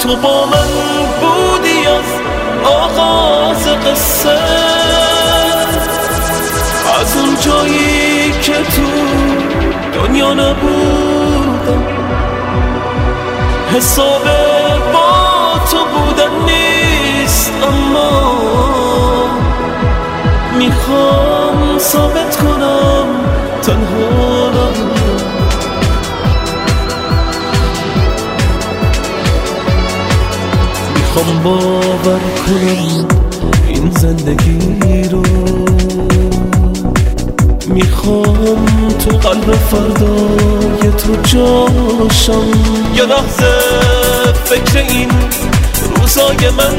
تو با من بودی از آغاز قصه، از اون جایی که تو دنیا نبودم. حساب با تو بودن نیست، اما میخوام ثابت کنم تنها نبودم. میخوام باور کنم این زندگی رو، میخوام تو قلب فردای تو جاشم. یه لحظه فکر این روزای من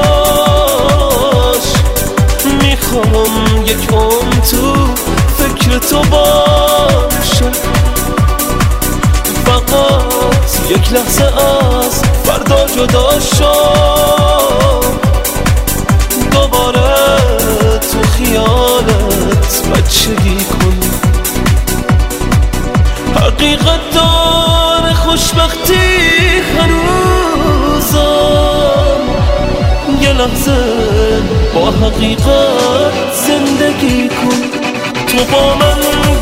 باش، میخوام یک عمر تو فکر تو باشم. فقط یک لحظه از فردا جدا شم، دوباره تو خیالت بچگی کن. حقیقت دار خوشبختی هنوزم، یه لحظه با حقیقت زندگی کن. تو با من